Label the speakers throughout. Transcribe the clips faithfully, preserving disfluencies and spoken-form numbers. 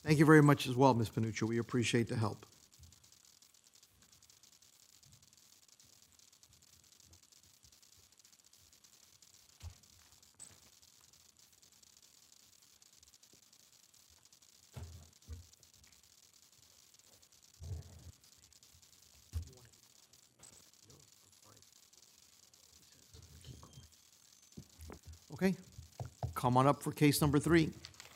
Speaker 1: Thank you very much as well, Miz Panuccio. We appreciate the help. Okay, come on up for case number three.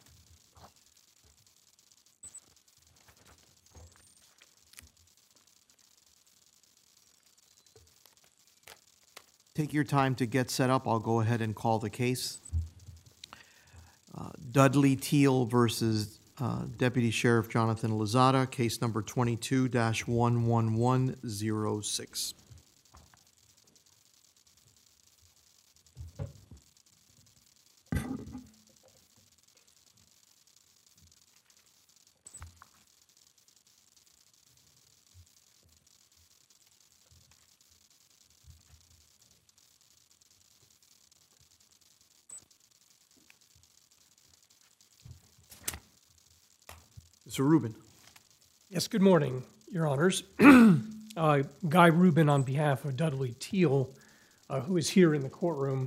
Speaker 1: Take your time to get set up. I'll go ahead and call the case. Uh, Dudley Teal versus uh, Deputy Sheriff Jonathan Lozada, case number twenty-two dash one one one zero six. Mister Rubin.
Speaker 2: Yes, good morning, Your Honors. uh, Guy Rubin on behalf of Dudley Teal, uh, who is here in the courtroom.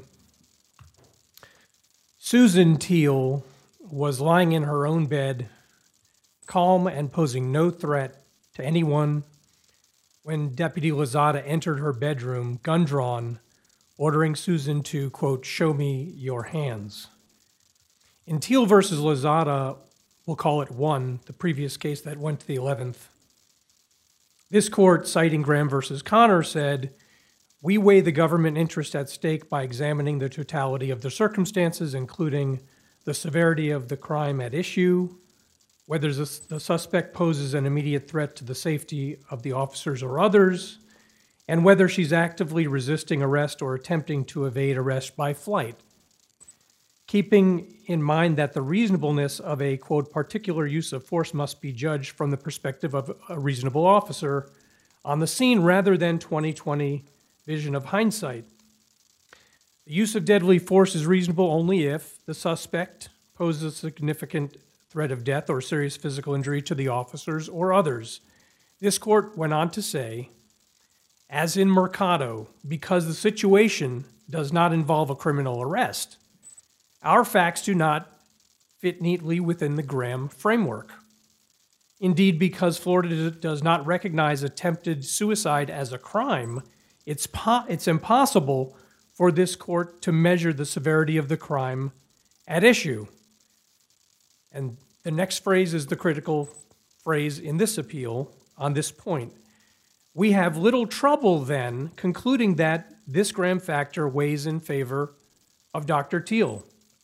Speaker 2: Susan Teal was lying in her own bed, calm and posing no threat to anyone, when Deputy Lozada entered her bedroom, gun drawn, ordering Susan to, quote, "show me your hands." In Teal versus Lozada, we'll call it one, the previous case that went to the eleventh. This court, citing Graham versus Connor, said, "We weigh the government interest at stake by examining the totality of the circumstances, including the severity of the crime at issue, whether the suspect poses an immediate threat to the safety of the officers or others, and whether she's actively resisting arrest or attempting to evade arrest by flight. Keeping in mind that the reasonableness of a, quote, particular use of force must be judged from the perspective of a reasonable officer on the scene rather than twenty twenty vision of hindsight. The use of deadly force is reasonable only if the suspect poses a significant threat of death or serious physical injury to the officers or others." This court went on to say, as in Mercado, because the situation does not involve a criminal arrest, our facts do not fit neatly within the Graham framework. Indeed, because Florida does not recognize attempted suicide as a crime, it's, po- it's impossible for this court to measure the severity of the crime at issue. And the next phrase is the critical phrase in this appeal on this point. We have little trouble then concluding that this Graham factor weighs in favor of Doctor Teal.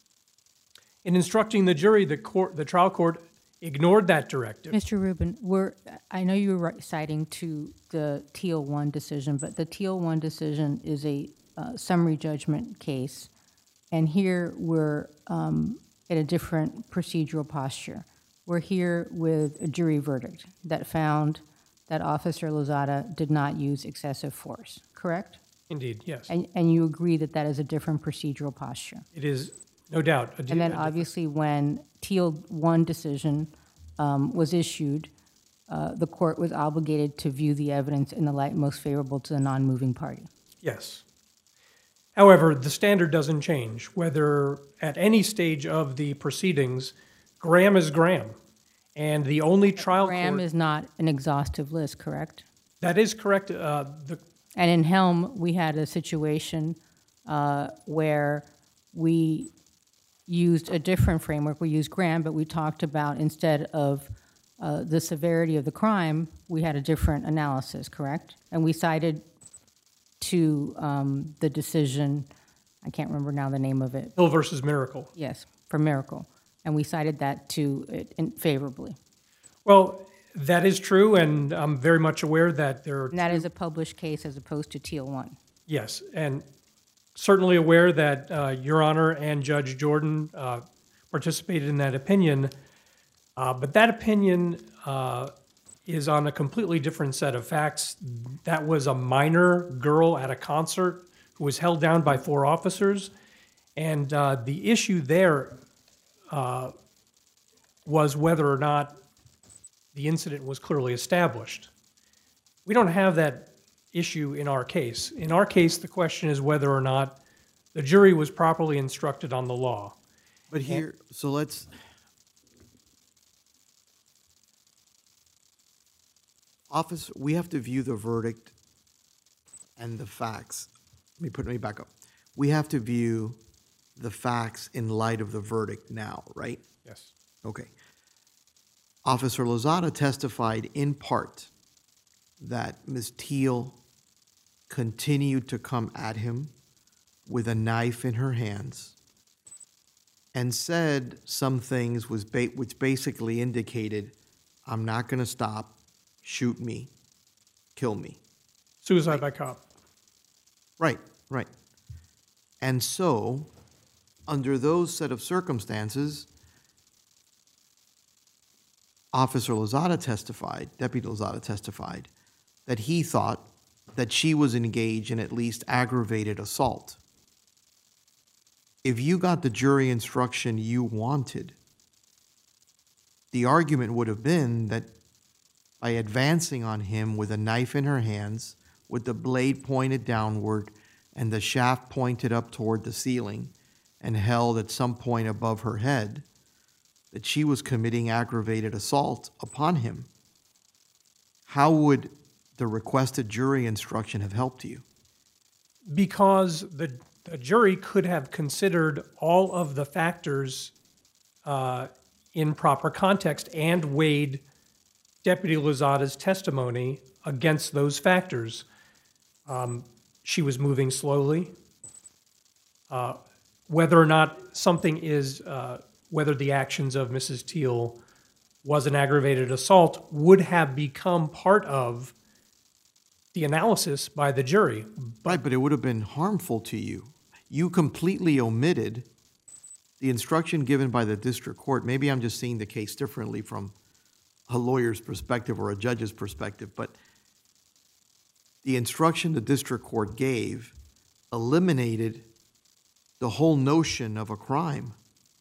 Speaker 2: In instructing the jury, the court, the trial court ignored that directive.
Speaker 3: Mister Rubin, we're, I know you were citing to the Teal one decision, but the Teal one decision is a uh, summary judgment case, and here we're um, at a different procedural posture. We're here with a jury verdict that found that Officer Lozada did not use excessive force, correct?
Speaker 2: Indeed, yes.
Speaker 3: And, and you agree that that is a different procedural posture?
Speaker 2: It is, no doubt. A
Speaker 3: And then obviously when Teal one decision um, was issued, uh, the court was obligated to view the evidence in the light most favorable to the non-moving party.
Speaker 2: Yes. However, the standard doesn't change. Whether at any stage of the proceedings, Graham is Graham. And the only trial
Speaker 3: Graham
Speaker 2: court...
Speaker 3: is not an exhaustive list, correct?
Speaker 2: That is correct. Uh, the,
Speaker 3: And in Helm, we had a situation uh, where we used a different framework. We used Graham, but we talked about instead of uh, the severity of the crime, we had a different analysis, correct? And we cited to um, the decision, I can't remember now the name of it.
Speaker 2: Hill versus Miracle.
Speaker 3: Yes, for Miracle. And we cited that to it in favorably.
Speaker 2: Well, that is true, and I'm very much aware that there are...
Speaker 3: And that is a published case as opposed to Teal one.
Speaker 2: Yes, and certainly aware that uh, Your Honor and Judge Jordan uh, participated in that opinion, uh, but that opinion uh, is on a completely different set of facts. That was a minor girl at a concert who was held down by four officers, and uh, the issue there uh, was whether or not the incident was clearly established. We don't have that issue in our case. In our case, the question is whether or not the jury was properly instructed on the law.
Speaker 1: But here, so let's, office, we have to view the verdict and the facts. Let me put me back up. We have to view the facts in light of the verdict now, right?
Speaker 2: Yes.
Speaker 1: Okay. Officer Lozada testified in part that Miz Teal continued to come at him with a knife in her hands and said some things was ba- which basically indicated, I'm not going to stop, shoot me, kill me.
Speaker 2: Suicide by cop.
Speaker 1: Right, right. And so, under those set of circumstances, Officer Lozada testified, Deputy Lozada testified, that he thought that she was engaged in at least aggravated assault. If you got the jury instruction you wanted, the argument would have been that by advancing on him with a knife in her hands, with the blade pointed downward and the shaft pointed up toward the ceiling and held at some point above her head, that she was committing aggravated assault upon him. How would the requested jury instruction have helped you?
Speaker 2: Because the, the jury could have considered all of the factors uh, in proper context and weighed Deputy Lozada's testimony against those factors. Um, she was moving slowly. Uh, whether or not something is, uh, whether the actions of Missus Teal was an aggravated assault would have become part of the analysis by the jury.
Speaker 1: Right, but it would have been harmful to you. You completely omitted the instruction given by the district court. Maybe I'm just seeing the case differently from a lawyer's perspective or a judge's perspective, but the instruction the district court gave eliminated the whole notion of a crime.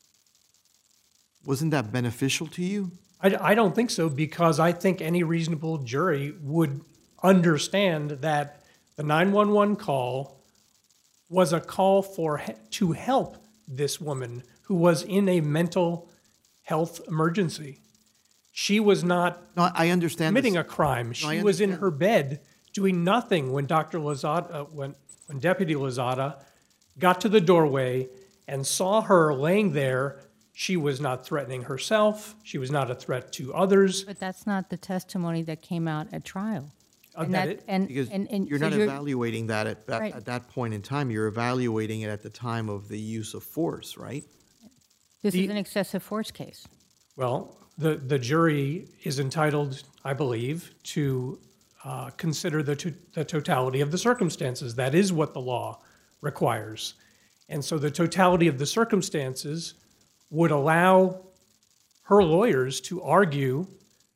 Speaker 1: Wasn't that beneficial to you?
Speaker 2: I, I don't think so, because I think any reasonable jury would understand that the nine one one call was a call for he- to help this woman who was in a mental health emergency. She was not
Speaker 1: No, I understand.
Speaker 2: committing
Speaker 1: this.
Speaker 2: a crime.
Speaker 1: No,
Speaker 2: She
Speaker 1: I
Speaker 2: was in
Speaker 1: understand.
Speaker 2: her bed doing nothing when Doctor Lozada, uh, when, when Deputy Lozada got to the doorway and saw her laying there. She was not threatening herself. She was not a threat to others.
Speaker 3: But that's not the testimony that came out at trial.
Speaker 2: Uh,
Speaker 3: And
Speaker 2: that
Speaker 3: that,
Speaker 2: it-
Speaker 3: and,
Speaker 1: Because
Speaker 3: and, and
Speaker 1: you're
Speaker 3: so
Speaker 1: not evaluating that at that,
Speaker 3: Right.
Speaker 1: at that point in time. You're evaluating it at the time of the use of force, right?
Speaker 3: This
Speaker 2: the-
Speaker 3: is an excessive force case.
Speaker 2: Well, the, the jury is entitled, I believe, to uh, consider the, to, the totality of the circumstances. That is what the law requires. And so the totality of the circumstances would allow her lawyers to argue,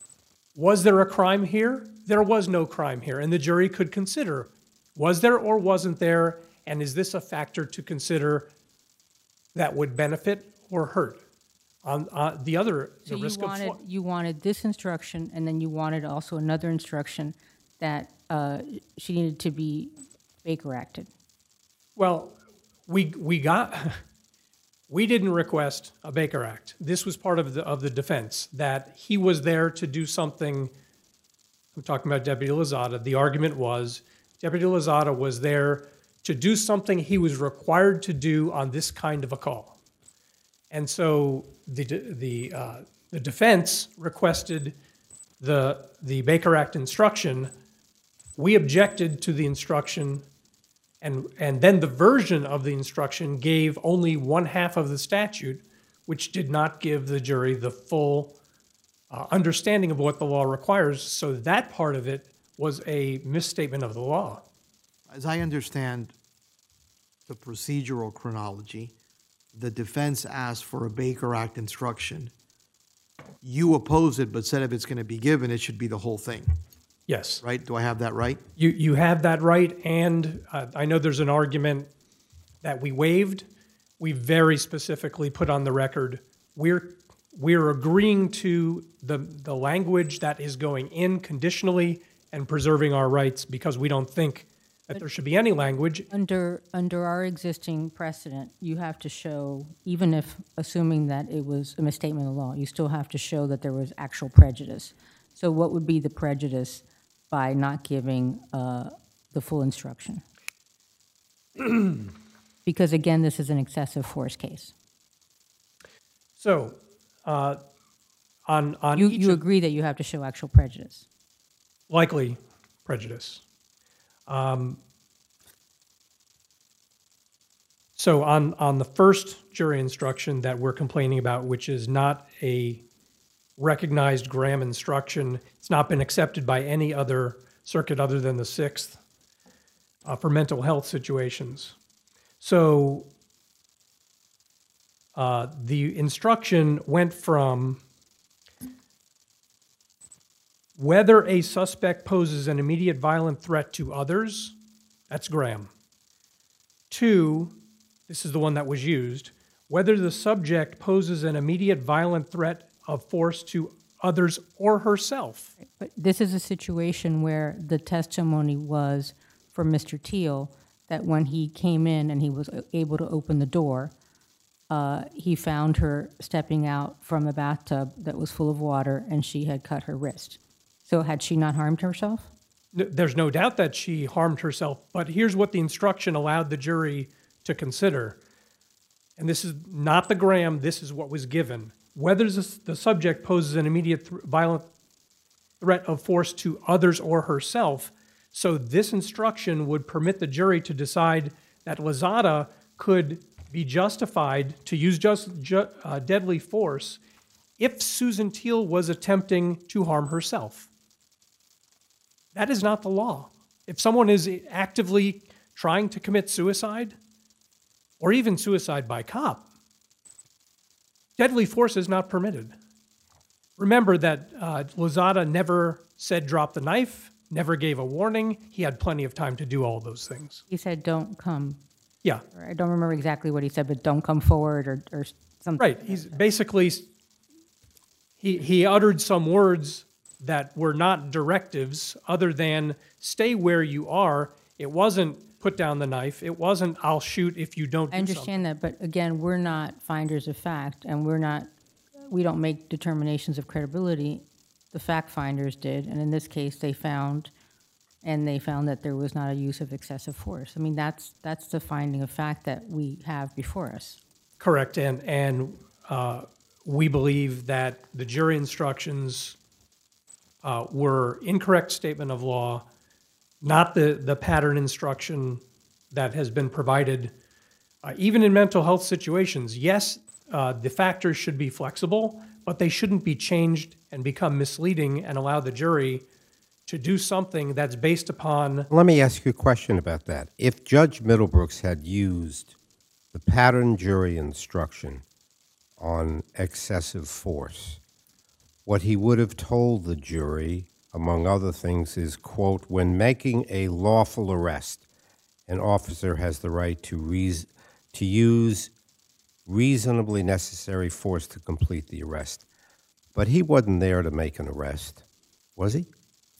Speaker 2: was there a crime here? There was no crime here. And the jury could consider, was there or wasn't there? And is this a factor to consider that would benefit or hurt? On uh, the other,
Speaker 3: So
Speaker 2: the
Speaker 3: you
Speaker 2: risk of
Speaker 3: wanted,
Speaker 2: flo-
Speaker 3: you wanted this instruction, and then you wanted also another instruction that uh, she needed to be Baker acted.
Speaker 2: Well, we we got we didn't request a Baker Act. This was part of the of the defense that he was there to do something. I'm talking about Deputy Lozada. The argument was Deputy Lozada was there to do something he was required to do on this kind of a call, and so the the uh, the defense requested the the Baker Act instruction. We objected to the instruction. And, and then the version of the instruction gave only one half of the statute, which did not give the jury the full uh, understanding of what the law requires. So that part of it was a misstatement of the law.
Speaker 1: As I understand the procedural chronology, the defense asked for a Baker Act instruction. You oppose it, but said if it's going to be given, it should be the whole thing,
Speaker 2: Yes,
Speaker 1: right? Do I have that right?
Speaker 2: you, you have that right. And uh, I know there's an argument that we waived. We very specifically put on the record, we're, we're agreeing to the, the language that is going in conditionally and preserving our rights because we don't think that there should be any language.
Speaker 3: Under, under our existing precedent, you have to show, even if, assuming that it was a misstatement of law, you still have to show that there was actual prejudice. So what would be the prejudice by not giving uh, the full instruction? Because again, this is an excessive force case.
Speaker 2: So, uh, on, on
Speaker 3: You,
Speaker 2: each
Speaker 3: you
Speaker 2: of-
Speaker 3: agree that you have to show actual prejudice?
Speaker 2: likely prejudice. Um, so on, on the first jury instruction that we're complaining about, which is not a recognized Graham instruction, it's not been accepted by any other circuit other than the Sixth uh, for mental health situations. So uh, the instruction went from whether a suspect poses an immediate violent threat to others, that's Graham. Two, this is the one that was used, whether the subject poses an immediate violent threat of force to others or herself.
Speaker 3: But this is a situation where the testimony was from Mister Teal that when he came in and he was able to open the door, uh, he found her stepping out from a bathtub that was full of water and she had cut her wrist. So had she not harmed herself?
Speaker 2: N- There's no doubt that she harmed herself, but here's what the instruction allowed the jury to consider. And this is not the Graham, this is what was given. Whether the the subject poses an immediate th- violent threat of force to others or herself. So this instruction would permit the jury to decide that Lozada could be justified to use just ju- uh, deadly force if Susan Teal was attempting to harm herself. That is not the law. If someone is actively trying to commit suicide, or even suicide by cop, deadly force is not permitted. Remember that uh, Lozada never said drop the knife, never gave a warning. He had plenty of time to do all those things.
Speaker 3: He said, don't come.
Speaker 2: Yeah,
Speaker 3: Or I don't remember exactly what he said, but don't come forward or, or something.
Speaker 2: right. He's basically, he, he uttered some words that were not directives other than stay where you are. It wasn't put down the knife. It wasn't I'll shoot if you don't do
Speaker 3: I
Speaker 2: something.
Speaker 3: understand that, but again, we're not finders of fact, and we're not, we don't make determinations of credibility. The fact finders did, and in this case, they found, and they found that there was not a use of excessive force. I mean, that's that's the finding of fact that we have before us.
Speaker 2: Correct, and and uh, we believe that the jury instructions uh, were incorrect statement of law, not the, the pattern instruction that has been provided. Uh, even in mental health situations, yes, uh, the factors should be flexible, but they shouldn't be changed and become misleading and allow the jury to do something that's based upon.
Speaker 4: Let me ask you a question about that. If Judge Middlebrooks had used the pattern jury instruction on excessive force, what he would have told the jury, among other things, is, quote, when making a lawful arrest, an officer has the right to reas- to use reasonably necessary force to complete the arrest. But he wasn't there to make an arrest, was he?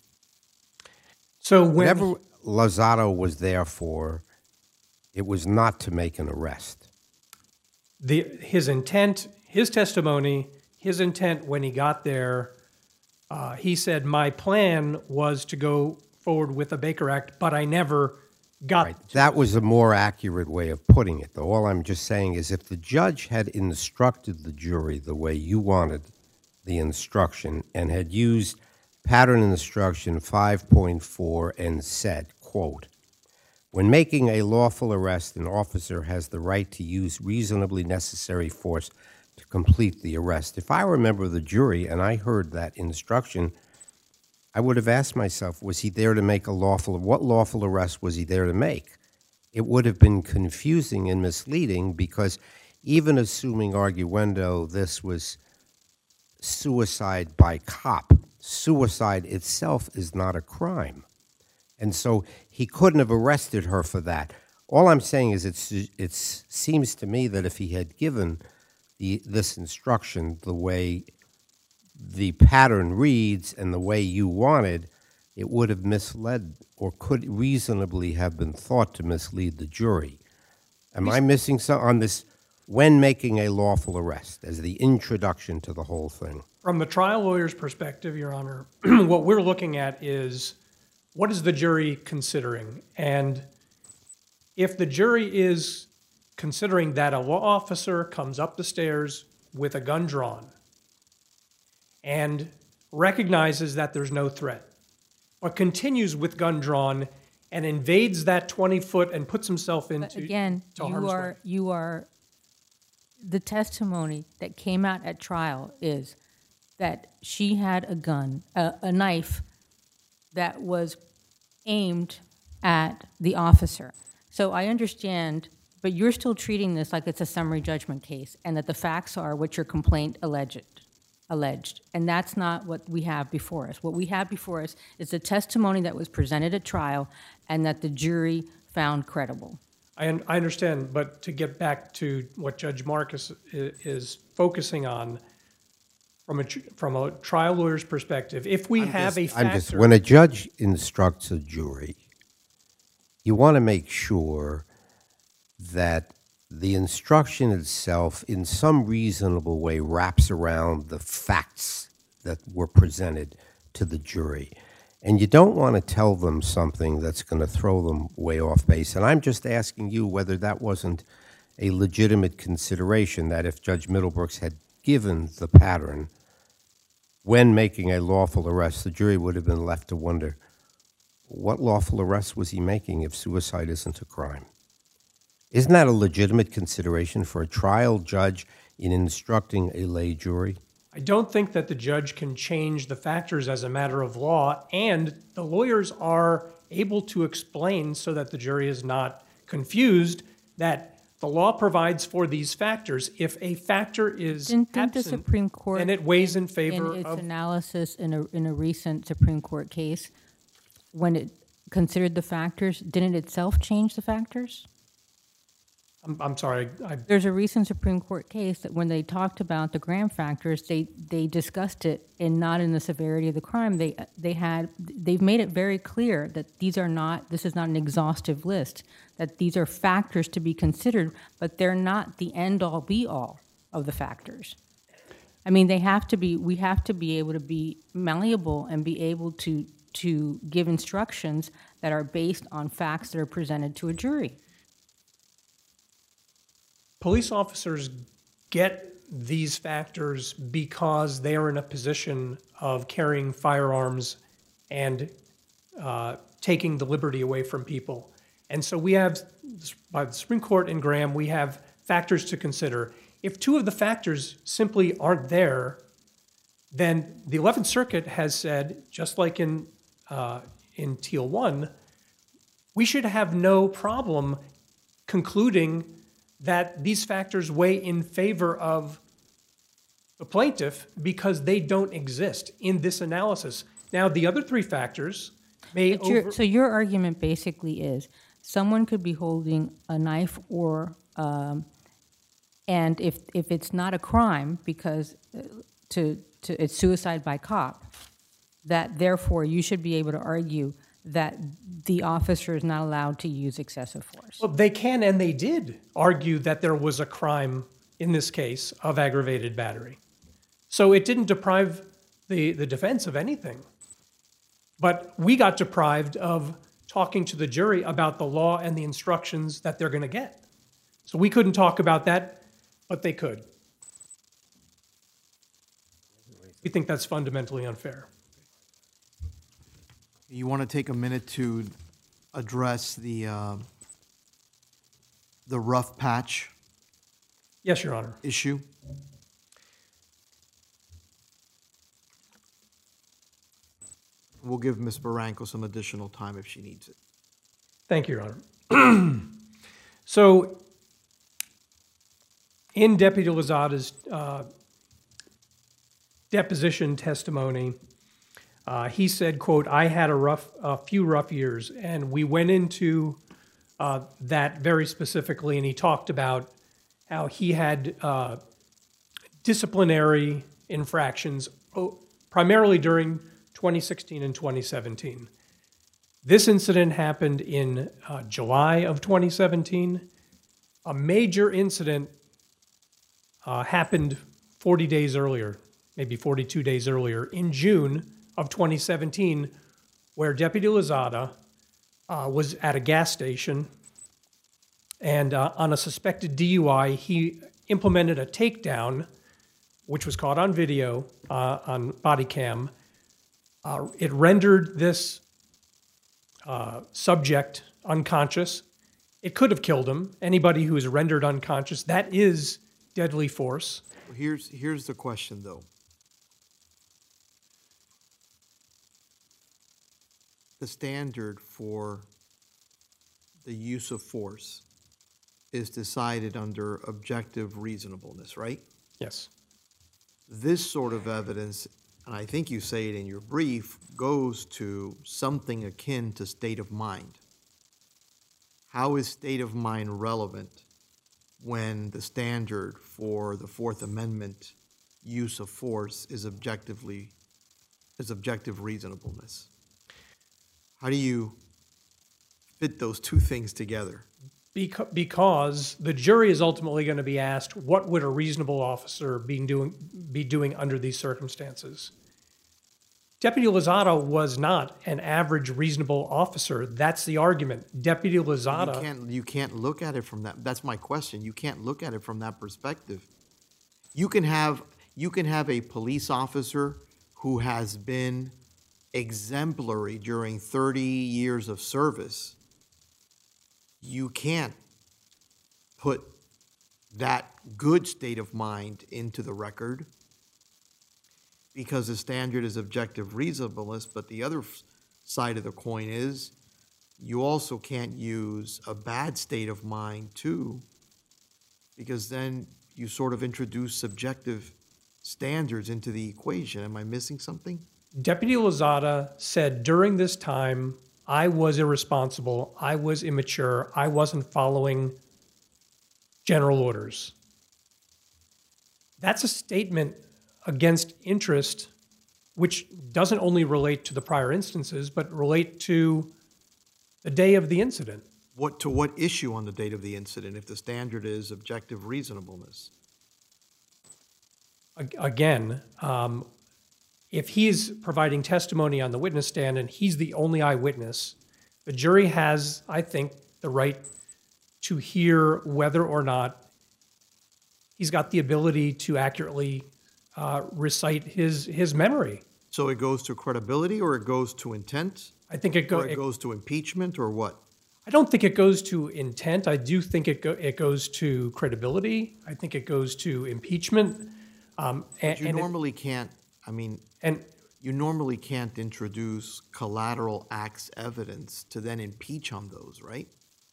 Speaker 2: So when
Speaker 4: Whatever Lozada was there for, it was not to make an arrest.
Speaker 2: the his intent, his testimony, his intent when he got there, uh, he said, my plan was to go forward with the Baker Act, but I never got
Speaker 4: Right. That was a more accurate way of putting it, though. All I'm just saying is if the judge had instructed the jury the way you wanted the instruction and had used pattern instruction five point four and said, quote, when making a lawful arrest, an officer has the right to use reasonably necessary force to complete the arrest. If I were a member of the jury and I heard that instruction, I would have asked myself, was he there to make a lawful, what lawful arrest was he there to make? It would have been confusing and misleading because even assuming arguendo, this was suicide by cop. Suicide itself is not a crime. And so he couldn't have arrested her for that. All I'm saying is it's, it seems to me that if he had given the this instruction the way the pattern reads and the way you wanted, it would have misled or could reasonably have been thought to mislead the jury. Am I missing some on this when making a lawful arrest as the introduction to the whole thing?
Speaker 2: From the trial lawyer's perspective, Your Honor, what we're looking at is what is the jury considering? And if the jury is considering that a law officer comes up the stairs with a gun drawn and recognizes that there's no threat, but continues with gun drawn and invades that twenty foot and puts himself into
Speaker 3: But again,
Speaker 2: to
Speaker 3: you
Speaker 2: harm's way.
Speaker 3: are, you are, the testimony that came out at trial is that she had a gun, a, a knife that was aimed at the officer. So I understand, but you're still treating this like it's a summary judgment case and that the facts are what your complaint alleged. alleged. And that's not what we have before us. What we have before us is the testimony that was presented at trial and that the jury found credible.
Speaker 2: I, un- I understand, but to get back to what Judge Marcus is, is focusing on from a, tr- from a trial lawyer's perspective, if we have a factor...
Speaker 4: I'm just, when a judge instructs a jury, you want to make sure that the instruction itself in some reasonable way wraps around the facts that were presented to the jury. And you don't want to tell them something that's going to throw them way off base. And I'm just asking you whether that wasn't a legitimate consideration, that if Judge Middlebrooks had given the pattern when making a lawful arrest, the jury would have been left to wonder, what lawful arrest was he making if suicide isn't a crime? Isn't that a legitimate consideration for a trial judge in instructing a lay jury?
Speaker 2: I don't think that the judge can change the factors as a matter of law, and the lawyers are able to explain so that the jury is not confused that the law provides for these factors. If a factor is
Speaker 3: Didn't, didn't the
Speaker 2: absent,
Speaker 3: Supreme Court,
Speaker 2: then it weighs in
Speaker 3: in
Speaker 2: favor
Speaker 3: its
Speaker 2: of...
Speaker 3: analysis in a, in a recent Supreme Court case, when it considered the factors, didn't it itself change the factors?
Speaker 2: I'm, I'm sorry, I,
Speaker 3: There's a recent Supreme Court case that when they talked about the Graham factors, they, they discussed it and not in the severity of the crime. They they had they've made it very clear that these are not this is not an exhaustive list, that these are factors to be considered, but they're not the end all be all of the factors. I mean, they have to be we have to be able to be malleable and be able to to give instructions that are based on facts that are presented to a jury.
Speaker 2: police officers get these factors because they are in a position of carrying firearms and uh, taking the liberty away from people. And so we have, by the Supreme Court and Graham, we have factors to consider. If two of the factors simply aren't there, then the eleventh Circuit has said, just like in uh, in Teal one, we should have no problem concluding that these factors weigh in favor of the plaintiff because they don't exist in this analysis. Now, the other three factors may
Speaker 3: But your-
Speaker 2: over...
Speaker 3: So your argument basically is someone could be holding a knife or, um, and if, if it's not a crime because uh, to, to it's suicide by cop, that therefore you should be able to argue that the officer is not allowed to use excessive force.
Speaker 2: Well, they can and they did argue that there was a crime in this case of aggravated battery. So it didn't deprive the, the defense of anything. But we got deprived of talking to the jury about the law and the instructions that they're going to get. So we couldn't talk about that, but they could. We think that's fundamentally unfair.
Speaker 1: You want to take a minute to address the, uh, the rough patch
Speaker 2: Yes, Your Honor.
Speaker 1: issue? We'll give Miz Barranco some additional time if she needs it.
Speaker 2: Thank you, Your Honor. So, in Deputy Lozada's uh, deposition testimony, uh, he said, quote, "I had a rough, a few rough years," and we went into uh, that very specifically, and he talked about how he had uh, disciplinary infractions, oh, primarily during twenty sixteen and twenty seventeen. This incident happened in uh, July of twenty seventeen. A major incident uh, happened forty days earlier, maybe forty-two days earlier, in June of twenty seventeen, where Deputy Lozada uh, was at a gas station, and uh, on a suspected D U I, he implemented a takedown, which was caught on video, uh, on body cam. Uh, it rendered this uh, subject unconscious. It could have killed him. Anybody who is rendered unconscious, that is deadly force.
Speaker 1: Here's, here's the question, though. The standard for the use of force is decided under objective reasonableness, right?
Speaker 2: Yes.
Speaker 1: This sort of evidence, and I think you say it in your brief, goes to something akin to state of mind. How is state of mind relevant when the standard for the Fourth Amendment use of force is objectively, is objective reasonableness? How do you fit those two things together?
Speaker 2: Beca- Because the jury is ultimately going to be asked, what would a reasonable officer be doing, be doing under these circumstances? Deputy Lozada was not an average reasonable officer. That's the argument. Deputy Lozada...
Speaker 1: You can't, you can't look at it from that, that's my question. You can't look at it from that perspective. You can have, you can have a police officer who has been exemplary during thirty years of service. You can't put that good state of mind into the record because the standard is objective reasonableness, but the other side of the coin is you also can't use a bad state of mind too, because then you sort of introduce subjective standards into the equation. Am I missing something?
Speaker 2: Deputy Lozada said during this time, I was irresponsible, I was immature, I wasn't following general orders. That's a statement against interest, which doesn't only relate to the prior instances, but relate to the day of the incident.
Speaker 1: What, to what issue on the date of the incident if the standard is objective reasonableness?
Speaker 2: Ag- Again, um, if he's providing testimony on the witness stand and he's the only eyewitness, the jury has, I think, the right to hear whether or not he's got the ability to accurately uh, recite his, his memory.
Speaker 1: So it goes to credibility or it goes to intent?
Speaker 2: I think it, go,
Speaker 1: Or it
Speaker 2: it
Speaker 1: goes to impeachment or what?
Speaker 2: I don't think it goes to intent. I do think it, go, it goes to credibility. I think it goes to impeachment. Um, and,
Speaker 1: You
Speaker 2: and it-
Speaker 1: normally can't, I mean,
Speaker 2: and
Speaker 1: you normally can't introduce collateral acts evidence to then impeach on those, right?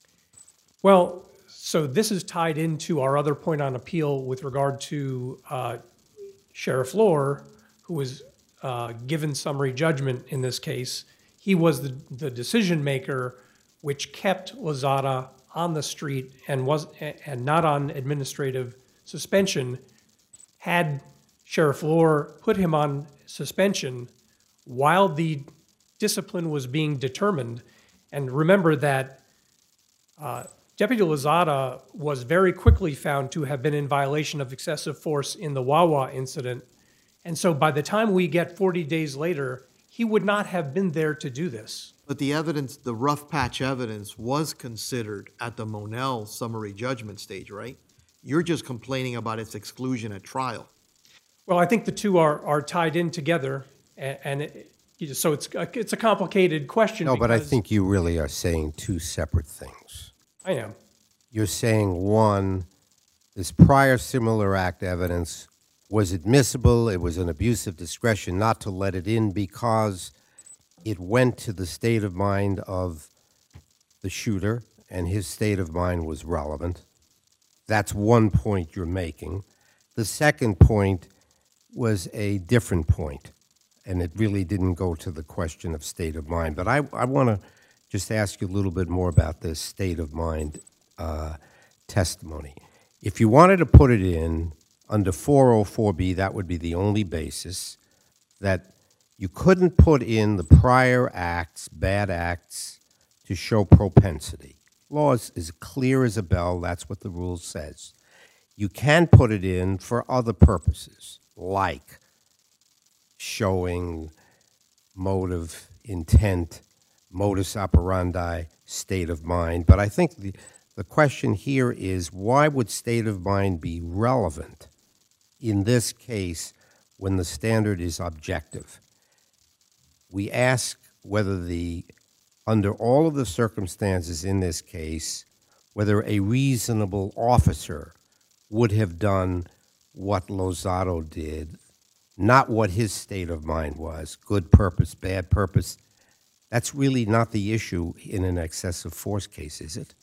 Speaker 2: well, so this is tied into our other point on appeal with regard to uh, Sheriff Lohr, who was uh, given summary judgment in this case. He was the, the decision maker, which kept Lozada on the street and was and not on administrative suspension. Had Sheriff Lohr put him on suspension while the discipline was being determined, and remember that uh, Deputy Lozada was very quickly found to have been in violation of excessive force in the Wawa incident, and so by the time we get forty days later, he would not have been there to do this.
Speaker 1: But the evidence, the rough patch evidence was considered at the Monell summary judgment stage, right? You're just complaining about its exclusion at trial.
Speaker 2: Well, I think the two are, are tied in together, and, and it, you just- so it's a, it's a complicated question.
Speaker 4: No, but I
Speaker 2: because-
Speaker 4: think you really are saying two separate things.
Speaker 2: I am.
Speaker 4: You're saying, one, this prior similar act evidence was admissible, it was an abuse of discretion not to let it in because it went to the state of mind of the shooter, and his state of mind was relevant. That's one point you're making. The second point was a different point, and it really didn't go to the question of state of mind. But I, I want to just ask you a little bit more about this state of mind uh, testimony. If you wanted to put it in, under four oh four B, that would be the only basis, that you couldn't put in the prior acts, bad acts, to show propensity. Law is as clear as a bell. That's what the rule says. You can put it in for other purposes, like showing motive, intent, modus operandi, state of mind. But I think the, the question here is, why would state of mind be relevant in this case when the standard is objective? We ask whether the, under all of the circumstances in this case, whether a reasonable officer would have done what Lozado did, not what his state of mind was, good purpose, bad purpose. That's really not the issue in an excessive force case, is it?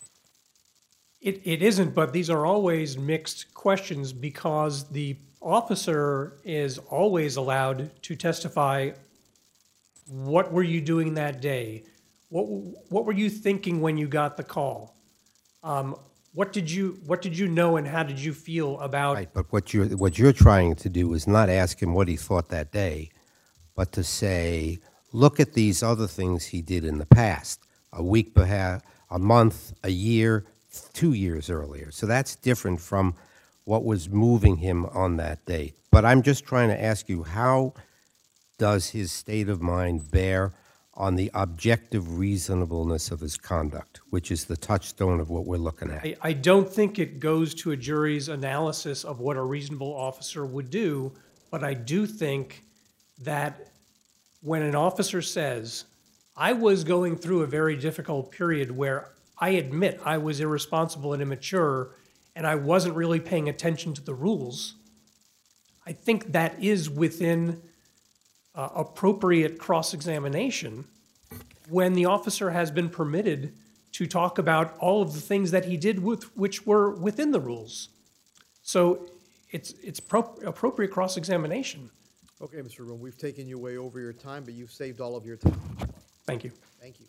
Speaker 2: It, it isn't, but these are always mixed questions because the officer is always allowed to testify. What were you doing that day? What, what were you thinking when you got the call? Um, what did you What did you know, and how did you feel about?
Speaker 4: Right, but what you're what you're trying to do is not ask him what he thought that day, but to say, look at these other things he did in the past, a week, perhaps a month, a year, two years earlier. So that's different from what was moving him on that date. But I'm just trying to ask you, how does his state of mind bear on the objective reasonableness of his conduct, which is the touchstone of what we're looking at?
Speaker 2: I, I don't think it goes to a jury's analysis of what a reasonable officer would do, but I do think that when an officer says, I was going through a very difficult period where I admit I was irresponsible and immature and I wasn't really paying attention to the rules, I think that is within uh, appropriate cross-examination when the officer has been permitted to talk about all of the things that he did with, which were within the rules. So it's, it's pro- appropriate cross-examination.
Speaker 1: Okay, Mister Room, we've taken you way over your time, but you've saved all of your time.
Speaker 2: Thank you.
Speaker 1: Thank you.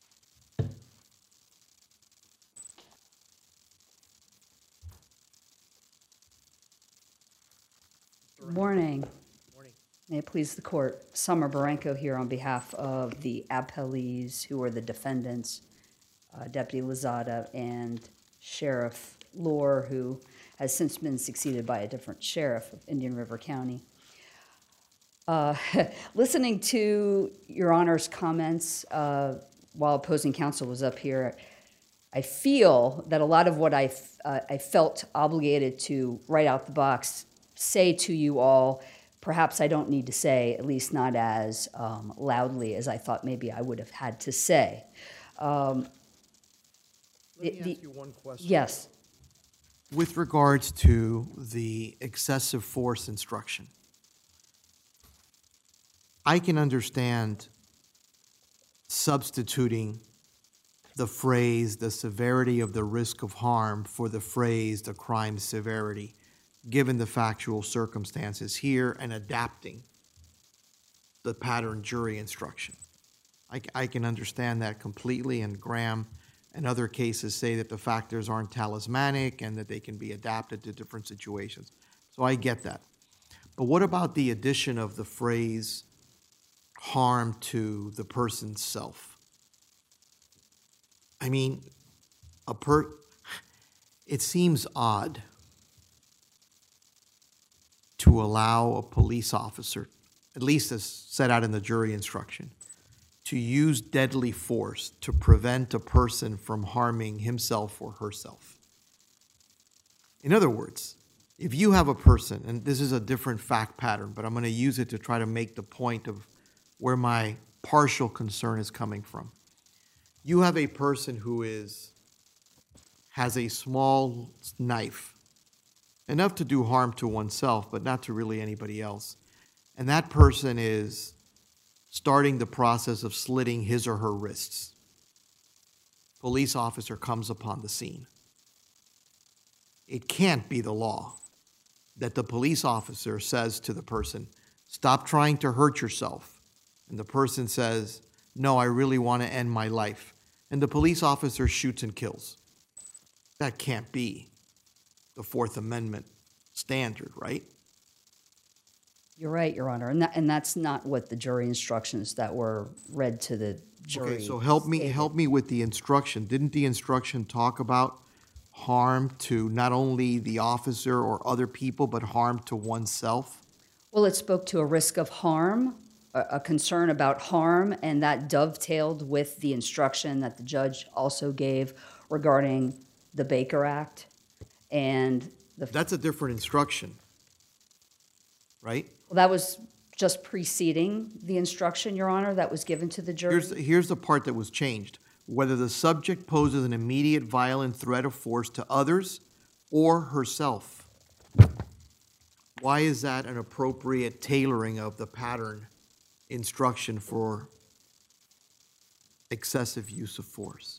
Speaker 5: Morning.
Speaker 1: Morning.
Speaker 5: May it please the court. Summer Barenko here on behalf of the appellees who are the defendants, uh, Deputy Lozada and Sheriff Lohr, who has since been succeeded by a different sheriff of Indian River County. Uh, listening to Your Honor's comments uh, while opposing counsel was up here, I feel that a lot of what I, uh, I felt obligated to right out the box say to you all, perhaps I don't need to say, at least not as um, loudly as I thought maybe I would have had to say. Um,
Speaker 1: Let me
Speaker 5: the-
Speaker 1: ask you one question.
Speaker 5: yes.
Speaker 1: With regards to the excessive force instruction, I can understand substituting the phrase, the severity of the risk of harm, for the phrase, the crime severity, given the factual circumstances here, and adapting the pattern jury instruction. I, I can understand that completely, and Graham and other cases say that the factors aren't talismanic and that they can be adapted to different situations. So I get that. But what about the addition of the phrase harm to the person's self? I mean, a per, it seems odd to allow a police officer, at least as set out in the jury instruction, to use deadly force to prevent a person from harming himself or herself. In other words, if you have a person, and this is a different fact pattern, but I'm going to use it to try to make the point of where my partial concern is coming from. You have a person who is has a small knife, enough to do harm to oneself, but not to really anybody else. And that person is starting the process of slitting his or her wrists. Police officer comes upon the scene. It can't be the law that the police officer says to the person, stop trying to hurt yourself. And the person says, no, I really want to end my life. And the police officer shoots and kills. That can't be the Fourth Amendment standard, right?
Speaker 5: You're right, Your Honor, and that, and that's not what the jury instructions that were read to the jury.
Speaker 1: Okay, so help me,
Speaker 5: stated.
Speaker 1: help me with the instruction. Didn't the instruction talk about harm to not only the officer or other people, but harm to oneself?
Speaker 5: Well, it spoke to a risk of harm, a, a concern about harm, and that dovetailed with the instruction that the judge also gave regarding the Baker Act and the.
Speaker 1: That's a different instruction, right?
Speaker 5: Well, that was just preceding the instruction, Your Honor, that was given to the jury.
Speaker 1: Here's, here's the part that was changed. Whether the subject poses an immediate violent threat of force to others or herself. Why is that an appropriate tailoring of the pattern instruction for excessive use of force?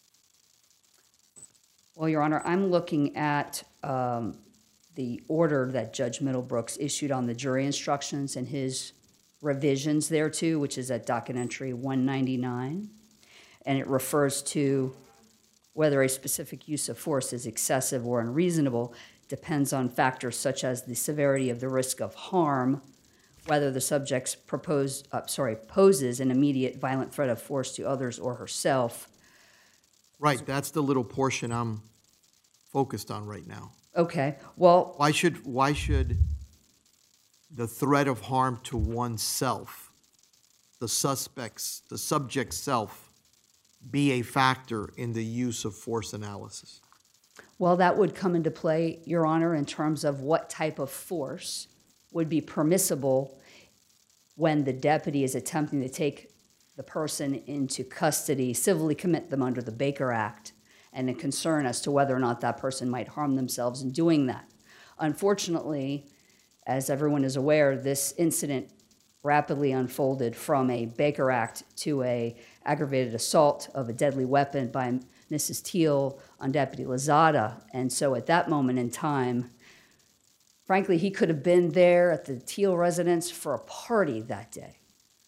Speaker 5: Well, Your Honor, I'm looking at um, the order that Judge Middlebrooks issued on the jury instructions and his revisions thereto, which is at docket entry one ninety-nine. And it refers to whether a specific use of force is excessive or unreasonable depends on factors such as the severity of the risk of harm, whether the subject propose, uh, sorry, poses an immediate violent threat of force to others or herself.
Speaker 1: Right, that's the little portion I'm focused on right now.
Speaker 5: Okay, well,
Speaker 1: Why should, why should the threat of harm to oneself, the suspect's, the subject's self, be a factor in the use of force analysis?
Speaker 5: well, that would come into play, Your Honor, in terms of what type of force would be permissible when the deputy is attempting to take the person into custody, civilly commit them under the Baker Act, and a concern as to whether or not that person might harm themselves in doing that. Unfortunately, as everyone is aware, this incident rapidly unfolded from a Baker Act to a aggravated assault of a deadly weapon by Missus Teal on Deputy Lozada. And so at that moment in time, frankly, he could have been there at the Teal residence for a party that day.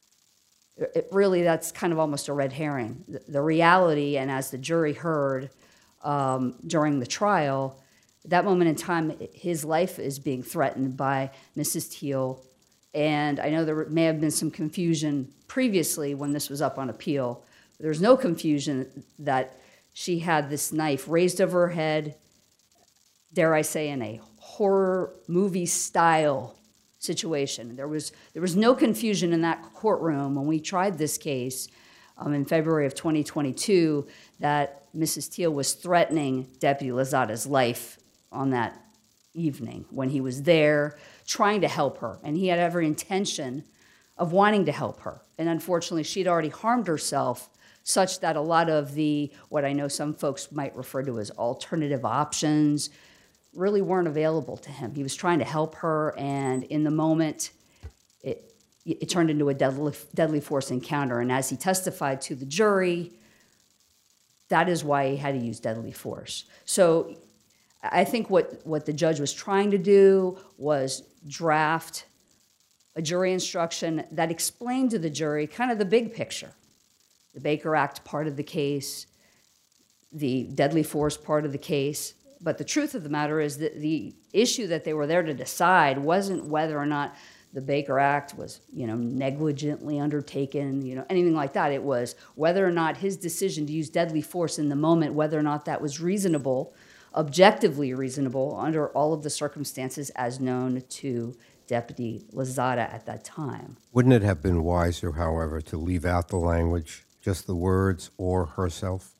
Speaker 5: It really, that's kind of almost a red herring. The, the reality, and as the jury heard um, during the trial, at that moment in time, his life is being threatened by Missus Teal. And I know there may have been some confusion previously when this was up on appeal. There's no confusion that she had this knife raised over her head, dare I say, in a horror movie style situation. There was there was no confusion in that courtroom when we tried this case um, in February of twenty twenty-two that Missus Teal was threatening Deputy Lozada's life on that evening when he was there trying to help her, and he had every intention of wanting to help her. And unfortunately, she'd already harmed herself such that a lot of the, what I know some folks might refer to as alternative options, really weren't available to him. He was trying to help her, and in the moment, it, it turned into a deadly, deadly force encounter. And as he testified to the jury, that is why he had to use deadly force. So I think what, what the judge was trying to do was draft a jury instruction that explained to the jury kind of the big picture. The Baker Act part of the case, the deadly force part of the case. But the truth of the matter is that the issue that they were there to decide wasn't whether or not the Baker Act was, you know, negligently undertaken, you know, anything like that. It was whether or not his decision to use deadly force in the moment, whether or not that was reasonable, objectively reasonable under all of the circumstances as known to Deputy Lozada at that time.
Speaker 4: Wouldn't it have been wiser, however, to leave out the language, just the words "or herself"?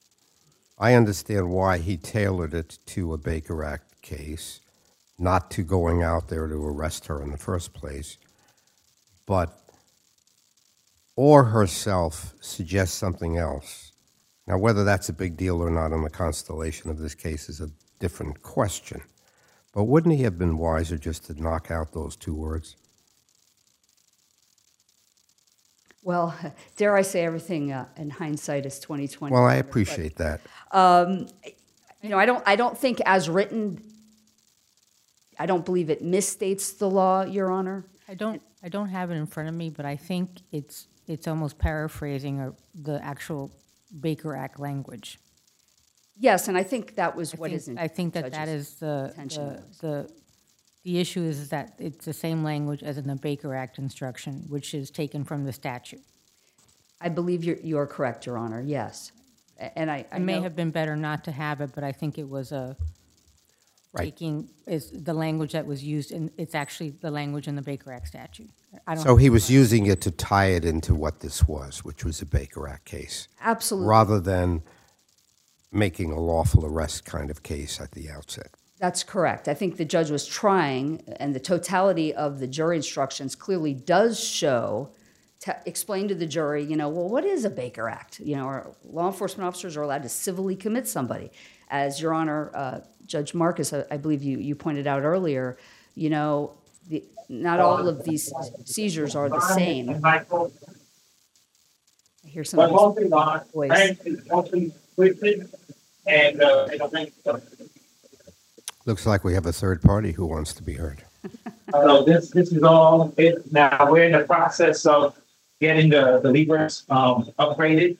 Speaker 4: I understand why he tailored it to a Baker Act case, not to going out there to arrest her in the first place. But "or herself" suggests something else. Now, whether that's a big deal or not in the constellation of this case is a different question. But wouldn't he have been wiser just to knock out those two words?
Speaker 5: Well, dare I say everything uh, in hindsight is twenty twenty.
Speaker 4: Well, I appreciate that.
Speaker 5: Um, you know, I don't. I don't think, as written, I don't believe it misstates the law, Your Honor.
Speaker 3: I don't, I don't have it in front of me, but I think it's, it's almost paraphrasing a, the actual Baker Act language.
Speaker 5: Yes, and I think that was
Speaker 3: I
Speaker 5: what
Speaker 3: think,
Speaker 5: his.
Speaker 3: I think that that
Speaker 5: judge's
Speaker 3: is the,
Speaker 5: intention
Speaker 3: the,
Speaker 5: was.
Speaker 3: the, The issue is that it's the same language as in the Baker Act instruction, which is taken from the statute.
Speaker 5: I believe you're, you're correct, Your Honor, yes. A- And I, I
Speaker 3: It may
Speaker 5: know-
Speaker 3: have been better not to have it, but I think it was a
Speaker 4: Right.
Speaker 3: taking, is the language that was used, and it's actually the language in the Baker Act statute. I don't.
Speaker 4: So he was using it to tie it into what this was, which was a Baker Act case,
Speaker 5: Absolutely.
Speaker 4: rather than making a lawful arrest kind of case at the outset.
Speaker 5: That's correct. I think the judge was trying, and the totality of the jury instructions clearly does show, to explain to the jury, you know, well, what is a Baker Act? You know, are law enforcement officers are allowed to civilly commit somebody. As Your Honor, uh, Judge Marcus, I, I believe you, you pointed out earlier, you know, the, not all of these seizures are the same. I hear some
Speaker 6: But mostly on,
Speaker 5: voice.
Speaker 6: frankly, mostly quickly, and, uh, I don't think, so.
Speaker 4: Looks like we have a third party who wants to be heard.
Speaker 6: So this, this is all, it, now, we're in the process of getting the, the Libras, um, upgraded.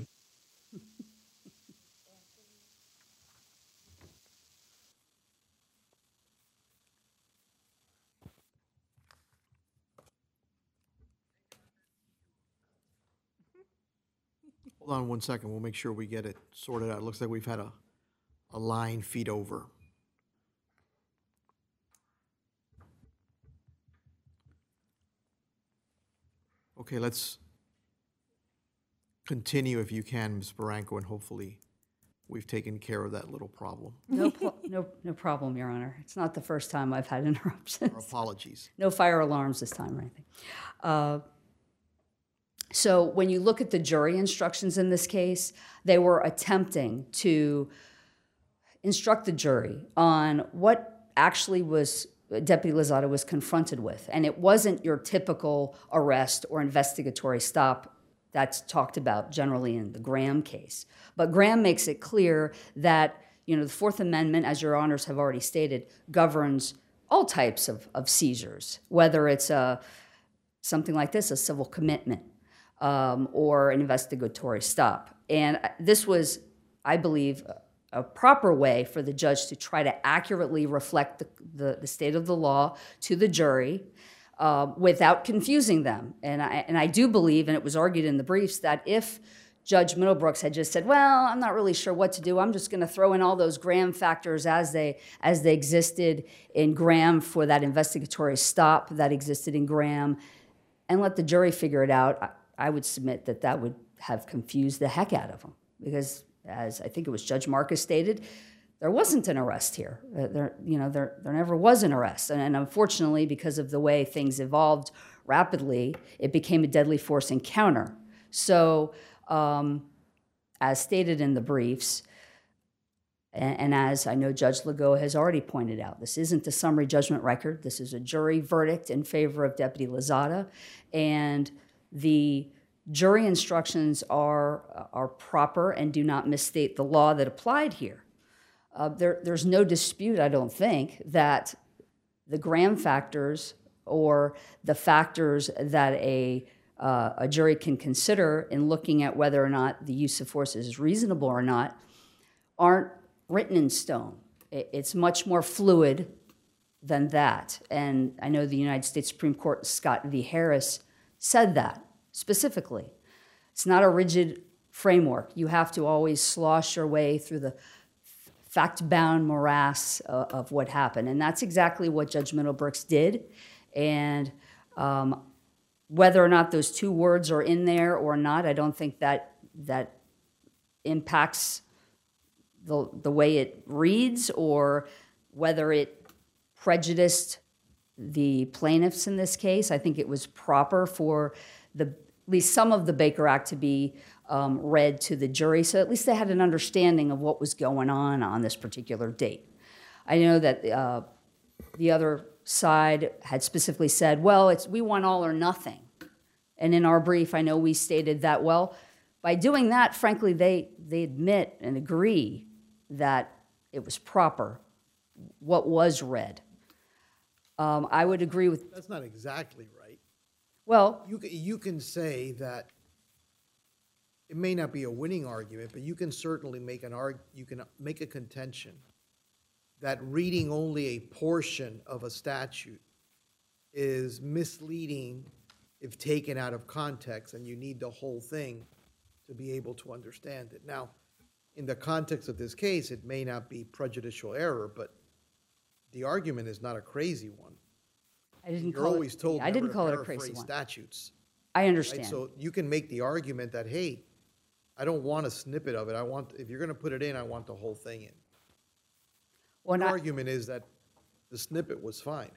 Speaker 1: Hold on one second, we'll make sure we get it sorted out. It looks like we've had a, a line feed over. Okay, let's continue if you can, Miz Barranco, and hopefully we've taken care of that little problem.
Speaker 5: No, pro- no, no problem, Your Honor. It's not the first time I've had interruptions.
Speaker 1: Our apologies.
Speaker 5: No fire alarms this time or anything. Uh, So when you look at the jury instructions in this case, they were attempting to instruct the jury on what actually was Deputy Lozada was confronted with. And it wasn't your typical arrest or investigatory stop that's talked about generally in the Graham case. But Graham makes it clear that, you know, the Fourth Amendment, as Your Honors have already stated, governs all types of, of seizures, whether it's a, something like this, a civil commitment, um, or an investigatory stop. And this was, I believe, a proper way for the judge to try to accurately reflect the, the, the state of the law to the jury uh, without confusing them. And I, and I do believe, and it was argued in the briefs, that if Judge Middlebrooks had just said, well, I'm not really sure what to do, I'm just going to throw in all those Graham factors as they, as they existed in Graham for that investigatory stop that existed in Graham, and let the jury figure it out, I, I would submit that that would have confused the heck out of them. Because, as I think it was Judge Marcus stated, there wasn't an arrest here. Uh, there, you know, there, there never was an arrest. And, and unfortunately, because of the way things evolved rapidly, it became a deadly force encounter. So, um, as stated in the briefs, and, and as I know Judge Legault has already pointed out, this isn't a summary judgment record. This is a jury verdict in favor of Deputy Lozada. And the jury instructions are, are proper and do not misstate the law that applied here. Uh, there, there's no dispute, I don't think, that the Graham factors or the factors that a, uh, a jury can consider in looking at whether or not the use of force is reasonable or not aren't written in stone. It, it's much more fluid than that. And I know the United States Supreme Court, Scott v. Harris, said that specifically. It's not a rigid framework. You have to always slosh your way through the fact-bound morass uh, of what happened. And that's exactly what Judge Middlebrooks did. And um, whether or not those two words are in there or not, I don't think that that impacts the, the way it reads or whether it prejudiced the plaintiffs in this case. I think it was proper for the, at least some of the Baker Act to be um, read to the jury, so at least they had an understanding of what was going on on this particular date. I know that uh, the other side had specifically said, well, it's we want all or nothing. And in our brief, I know we stated that, well, by doing that, frankly, they, they admit and agree that it was proper, what was read. Um, I would agree with,
Speaker 1: That's not exactly right.
Speaker 5: well,
Speaker 1: You can, you can say that it may not be a winning argument, but you can certainly make an arg, you can make a contention that reading only a portion of a statute is misleading if taken out of context, and you need the whole thing to be able to understand it. Now, in the context of this case, it may not be prejudicial error, but the argument is not a crazy one.
Speaker 5: I didn't
Speaker 1: You're
Speaker 5: call
Speaker 1: always
Speaker 5: it,
Speaker 1: told
Speaker 5: yeah, I
Speaker 1: never
Speaker 5: didn't
Speaker 1: to
Speaker 5: call it a
Speaker 1: paraphrase
Speaker 5: crazy one.
Speaker 1: statutes.
Speaker 5: I
Speaker 1: Right?
Speaker 5: understand.
Speaker 1: So you can make the argument that, hey, I don't want a snippet of it. I want, if you're gonna put it in, I want the whole thing in.
Speaker 5: Well,
Speaker 1: The
Speaker 5: not-
Speaker 1: argument is that the snippet was fine.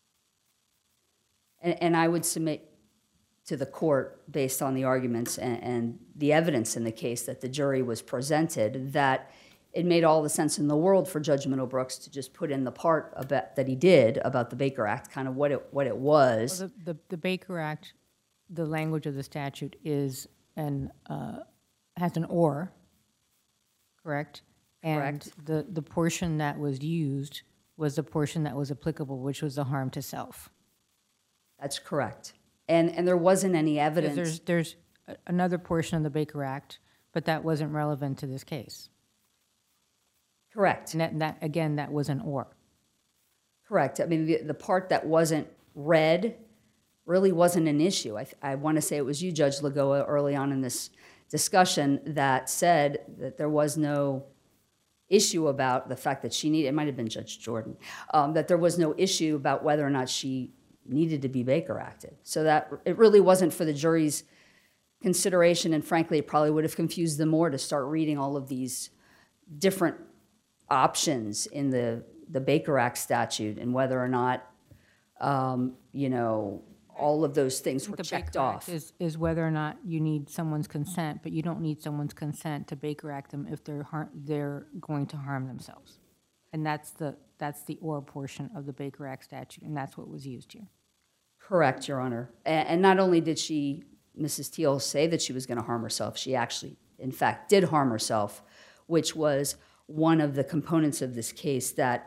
Speaker 5: And, and I would submit to the court, based on the arguments and, and the evidence in the case that the jury was presented, that it made all the sense in the world for Judge Middlebrooks to just put in the part about, that he did about the Baker Act, kind of what it, what it was.
Speaker 3: Well, the, the, the Baker Act, the language of the statute is an, uh, has an or, correct?
Speaker 5: Correct.
Speaker 3: And the, the portion that was used was the portion that was applicable, which was the harm to self.
Speaker 5: That's correct. And, and there wasn't any
Speaker 3: Because
Speaker 5: evidence.
Speaker 3: There's, there's a- another portion of the Baker Act, but that wasn't relevant to this case.
Speaker 5: Correct.
Speaker 3: And that, that, again, that was an or.
Speaker 5: Correct. I mean, the, the part that wasn't read really wasn't an issue. I, I want to say it was you, Judge Lagoa, early on in this discussion that said that there was no issue about the fact that she needed, it might have been Judge Jordan, um, that there was no issue about whether or not she needed to be Baker Acted. So that it really wasn't for the jury's consideration, and frankly, it probably would have confused them more to start reading all of these different options in the, the Baker Act statute and whether or not, um, you know, all of those things were
Speaker 3: The
Speaker 5: checked
Speaker 3: Baker Act
Speaker 5: off.
Speaker 3: Is, is whether or not you need someone's consent, but you don't need someone's consent to Baker Act them if they're har- they're going to harm themselves. And that's the, that's the or portion of the Baker Act statute, and that's what was used here.
Speaker 5: Correct, Your Honor. A- And not only did she, Missus Teal, say that she was going to harm herself, she actually, in fact, did harm herself, which was one of the components of this case that,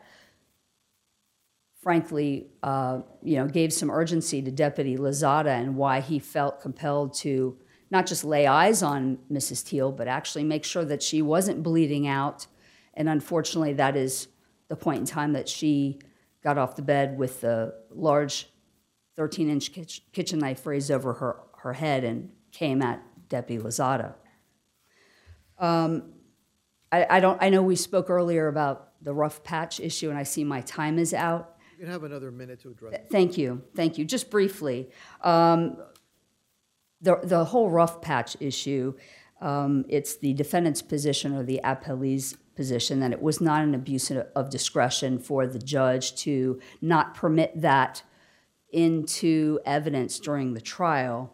Speaker 5: frankly, uh, you know, gave some urgency to Deputy Lozada and why he felt compelled to not just lay eyes on Missus Teal, but actually make sure that she wasn't bleeding out. And unfortunately, that is the point in time that she got off the bed with the large thirteen-inch kitch- kitchen knife raised over her, her head and came at Deputy Lozada. Um, I, I don't. I know we spoke earlier about the rough patch issue, and I see my time is out.
Speaker 1: You can have another minute to address it.
Speaker 5: Thank you, thank you. Just briefly, um, the the whole rough patch issue. Um, it's the defendant's position or the appellee's position that it was not an abuse of discretion for the judge to not permit that into evidence during the trial.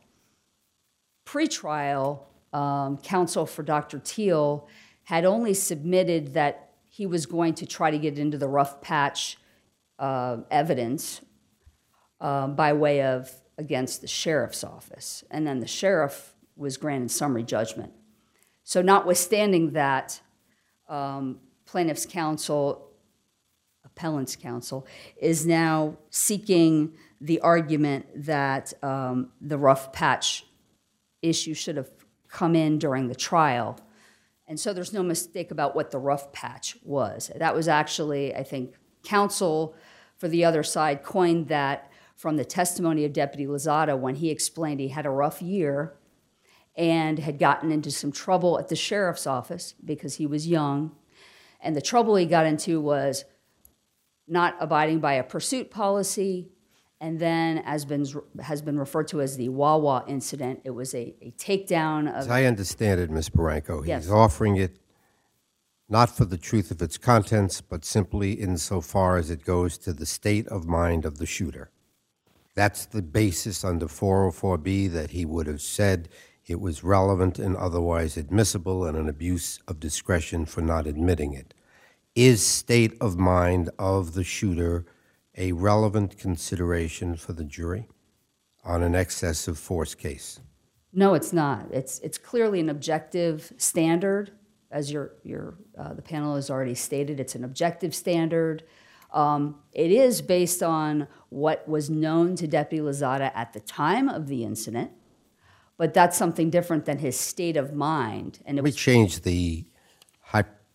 Speaker 5: Pre-trial, um, counsel for Doctor Teal had only submitted that he was going to try to get into the rough patch uh, evidence um, by way of against the sheriff's office. And then the sheriff was granted summary judgment. So notwithstanding that, um, plaintiff's counsel, appellant's counsel, is now seeking the argument that um, the rough patch issue should have come in during the trial. And so there's no mistake about what the rough patch was. That was actually, I think, counsel for the other side coined that from the testimony of Deputy Lozada when he explained he had a rough year and had gotten into some trouble at the sheriff's office because he was young. And the trouble he got into was not abiding by a pursuit policy, and then, as been, has been referred to as the Wawa incident, it was a, a takedown of...
Speaker 4: As I understand it, Miz Barranco,
Speaker 5: Yes.
Speaker 4: he's offering it not for the truth of its contents, but simply insofar as it goes to the state of mind of the shooter. That's the basis under four oh four B that he would have said it was relevant and otherwise admissible and an abuse of discretion for not admitting it. Is state of mind of the shooter a relevant consideration for the jury on an excessive force case?
Speaker 5: No, it's not. It's, it's clearly an objective standard. As your, your, uh, the panel has already stated, it's an objective standard. Um, it is based on what was known to Deputy Lozada at the time of the incident, but that's something different than his state of mind. And it
Speaker 4: Let me
Speaker 5: was
Speaker 4: change the hy-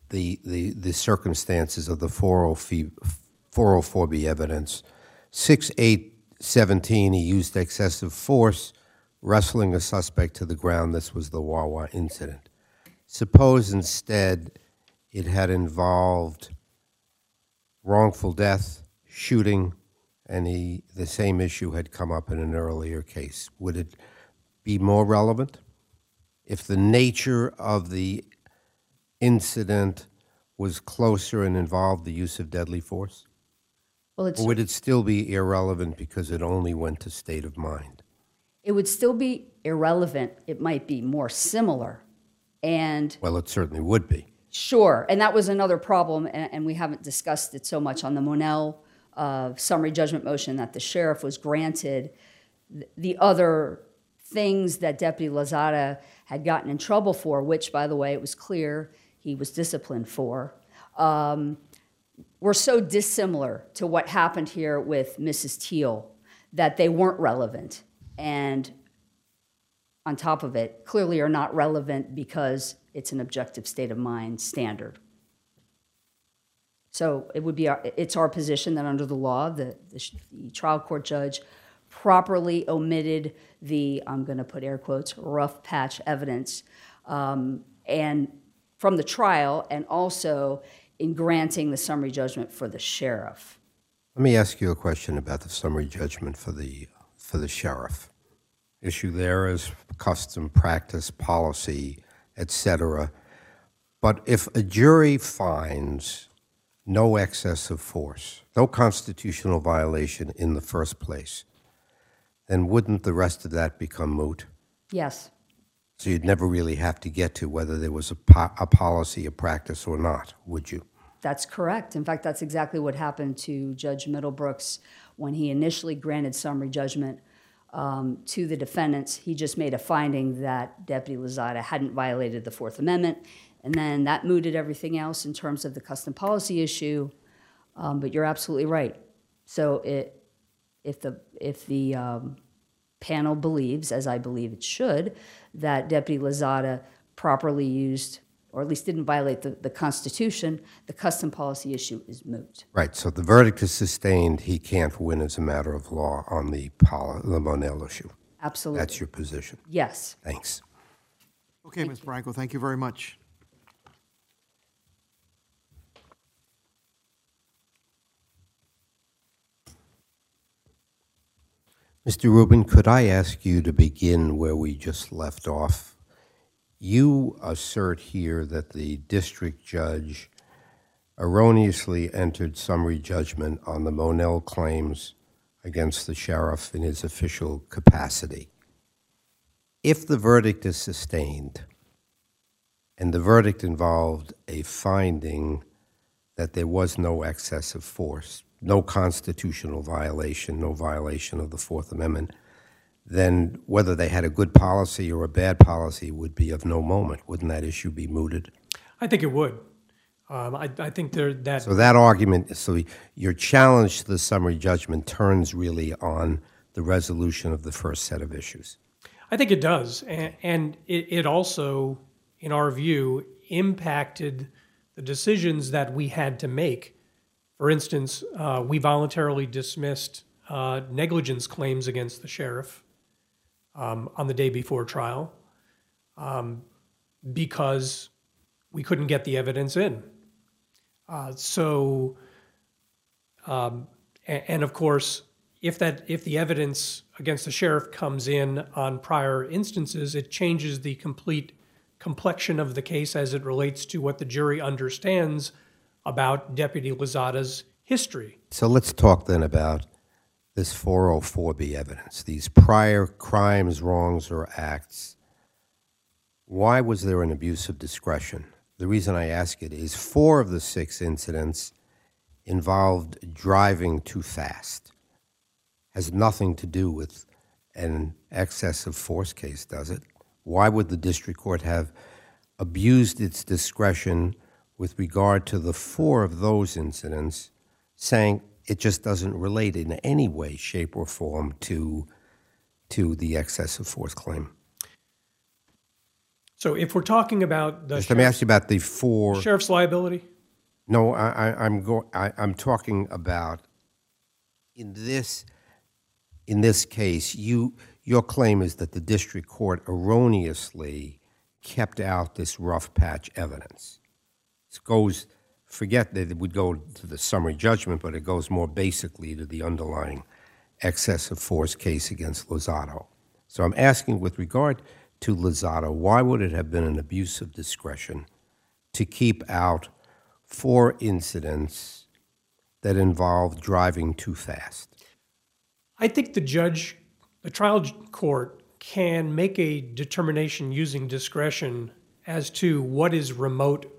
Speaker 4: the, the, the circumstances of the four oh four B evidence. six eight seventeen, he used excessive force, wrestling a suspect to the ground. This was the Wawa incident. Suppose instead it had involved wrongful death, shooting, and he, the same issue had come up in an earlier case. Would it be more relevant if the nature of the incident was closer and involved the use of deadly force?
Speaker 5: Well, it's,
Speaker 4: Or would it still be irrelevant because it only went to state of mind?
Speaker 5: it would still be irrelevant. It might be more similar. And
Speaker 4: Well, it certainly would be.
Speaker 5: sure, and that was another problem, and, and we haven't discussed it so much on the Monell uh, summary judgment motion that the sheriff was granted. Th- The other things that Deputy Lozada had gotten in trouble for, which, by the way, it was clear he was disciplined for, um, were so dissimilar to what happened here with Missus Teal that they weren't relevant. And on top of it, clearly are not relevant because it's an objective state of mind standard. So it would be our, it's our position that under the law, the, the, the trial court judge properly omitted the, I'm going to put air quotes, rough patch evidence, um, and from the trial, and also in granting the summary judgment for the sheriff.
Speaker 4: Let me ask you a question about the summary judgment for the, for the sheriff. Issue there is custom, practice, policy, et cetera. But if a jury finds no excess of force, no constitutional violation in the first place, then wouldn't the rest of that become moot?
Speaker 5: Yes.
Speaker 4: So you'd never really have to get to whether there was a, po- a policy, a practice or not, would you?
Speaker 5: That's correct. In fact, that's exactly what happened to Judge Middlebrooks when he initially granted summary judgment um, to the defendants. He just made a finding that Deputy Lozada hadn't violated the Fourth Amendment, and then that mooted everything else in terms of the custom policy issue. Um, but you're absolutely right. So it, if the if the um, panel believes, as I believe it should, that Deputy Lozada properly used, or at least didn't violate the, the Constitution, the custom policy issue is moot.
Speaker 4: Right, so the verdict is sustained. He can't win as a matter of law on the, poli- the Monell issue.
Speaker 5: Absolutely.
Speaker 4: That's your position.
Speaker 5: Yes.
Speaker 4: Thanks.
Speaker 1: Okay, Miz Branco, thank you very much.
Speaker 4: Mister Rubin, could I ask you to begin where we just left off? You assert here that the district judge erroneously entered summary judgment on the Monell claims against the sheriff in his official capacity. If the verdict is sustained, and the verdict involved a finding that there was no excessive force, no constitutional violation, no violation of the Fourth Amendment, then whether they had a good policy or a bad policy would be of no moment. Wouldn't that issue be mooted?
Speaker 2: I think it would. Um, I, I think there that
Speaker 4: So that argument, so your challenge to the summary judgment turns really on the resolution of the first set of issues.
Speaker 2: I think it does, and, and it, it also, in our view, impacted the decisions that we had to make. For instance, uh, we voluntarily dismissed uh, negligence claims against the sheriff um, on the day before trial um, because we couldn't get the evidence in. Uh, so, um, and, and of course, if that if the evidence against the sheriff comes in on prior instances, it changes the complete complexion of the case as it relates to what the jury understands about Deputy Lozada's history.
Speaker 4: So let's talk then about this four oh four B evidence, these prior crimes, wrongs, or acts. Why was there an abuse of discretion? The reason I ask it is four of the six incidents involved driving too fast. Has nothing to do with an excessive force case, does it? Why would the district court have abused its discretion with regard to the four of those incidents, saying it just doesn't relate in any way, shape, or form to, to the excessive force claim?
Speaker 2: So if we're talking about the
Speaker 4: Just let me ask you about the four.
Speaker 2: sheriff's liability,
Speaker 4: No, I, I, I'm go. I, I'm talking about in this. In this case, you your claim is that the district court erroneously kept out this rough patch evidence. It goes. Forget that it would go to the summary judgment, but it goes more basically to the underlying excessive force case against Lozado. So I'm asking, with regard to Lozado, why would it have been an abuse of discretion to keep out four incidents that involved driving too fast?
Speaker 2: I think the judge, the trial court, can make a determination using discretion as to what is remote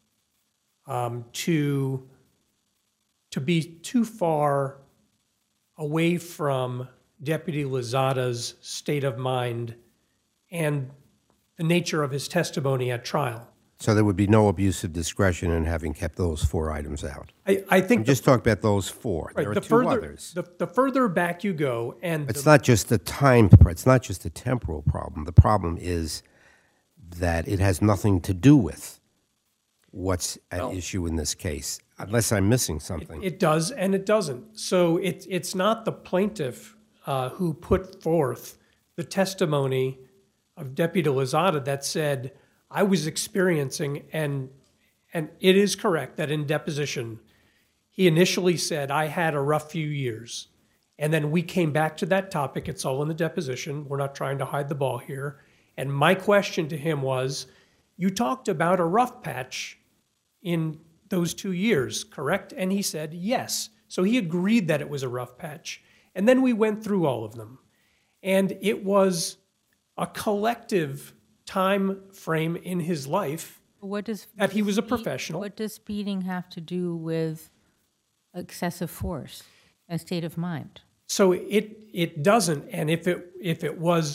Speaker 2: um, to, to be too far away from Deputy Lozada's state of mind and the nature of his testimony at trial.
Speaker 4: So there would be no abuse of discretion in having kept those four items out.
Speaker 2: I, I think
Speaker 4: I'm just talking about those four.
Speaker 2: right,
Speaker 4: There are
Speaker 2: the
Speaker 4: two
Speaker 2: further
Speaker 4: others.
Speaker 2: the, the further back you go, and
Speaker 4: It's
Speaker 2: the,
Speaker 4: not just a time. It's not just a temporal problem. The problem is that it has nothing to do with what's at issue in this case, unless I'm missing something.
Speaker 2: it does and it doesn't. So it, it's not the plaintiff uh, who put forth the testimony of Deputy Lozada that said, I was experiencing, and and it is correct that in deposition, he initially said, I had a rough few years. And then we came back to that topic. It's all in the deposition. We're not trying to hide the ball here. And my question to him was, you talked about a rough patch in those two years, correct? And he said, yes. So he agreed that it was a rough patch. And then we went through all of them. And it was a collective time frame in his life
Speaker 3: What does
Speaker 2: that he was a
Speaker 3: speed-
Speaker 2: professional.
Speaker 3: What does speeding have to do with excessive force and state of mind?
Speaker 2: So it it doesn't, and if it if it was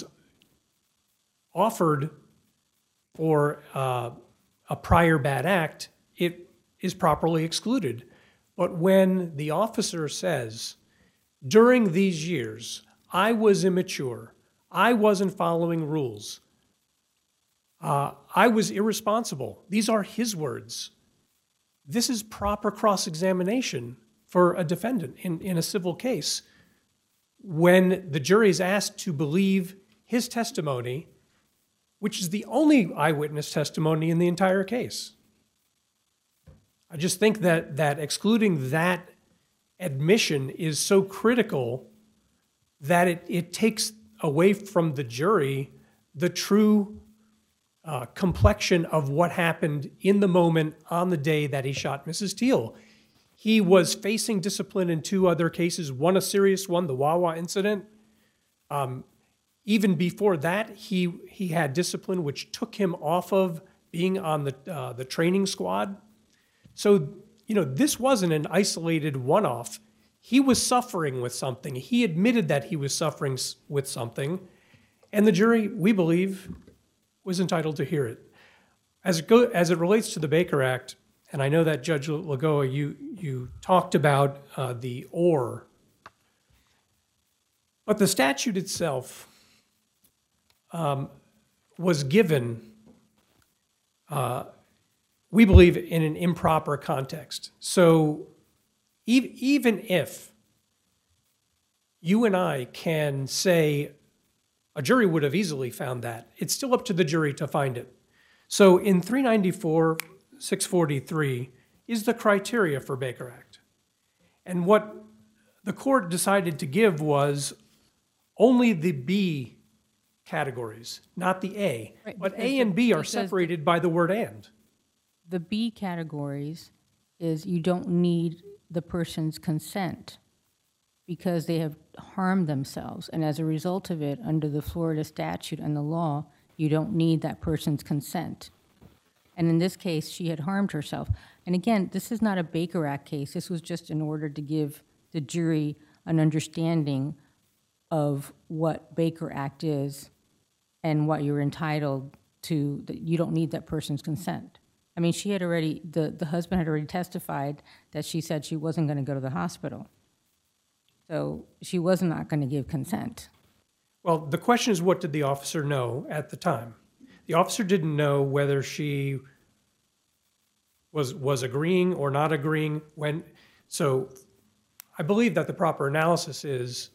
Speaker 2: offered for uh, a prior bad act, it is properly excluded. But when the officer says, during these years, I was immature, I wasn't following rules, uh, I was irresponsible. These are his words. This is proper cross-examination for a defendant in, in a civil case. When the jury is asked to believe his testimony, which is the only eyewitness testimony in the entire case. I just think that, that excluding that admission is so critical that it, it takes away from the jury the true uh, complexion of what happened in the moment on the day that he shot Missus Teal. He was facing discipline in two other cases, one a serious one, the Wawa incident. Um, even before that, he he had discipline which took him off of being on the uh, the training squad. So, you know, this wasn't an isolated one-off. He was suffering with something. He admitted that he was suffering s- with something, and the jury, we believe, was entitled to hear it. As it go, as it relates to the Baker Act, and I know that Judge Lagoa, you you talked about uh, the or, but the statute itself um, was given, uh, we believe, in an improper context. So ev- even if you and I can say a jury would have easily found that, it's still up to the jury to find it. So in three ninety-four, six forty-three is the criteria for Baker Act. And what the court decided to give was only the B categories, not the A.
Speaker 3: Right,
Speaker 2: But
Speaker 3: because
Speaker 2: A and B
Speaker 3: the-
Speaker 2: are
Speaker 3: because the-
Speaker 2: separated by the word and.
Speaker 3: The B categories is you don't need the person's consent because they have harmed themselves. And as a result of it, under the Florida statute and the law, you don't need that person's consent. And in this case, she had harmed herself. And again, this is not a Baker Act case. This was just in order to give the jury an understanding of what Baker Act is and what you're entitled to, that you don't need that person's consent. I mean, she had already, the, the husband had already testified that she said she wasn't going to go to the hospital. So she was not going to give consent.
Speaker 2: Well, the question is, what did the officer know at the time? The officer didn't know whether she was was agreeing or not agreeing when. So, I believe that the proper analysis is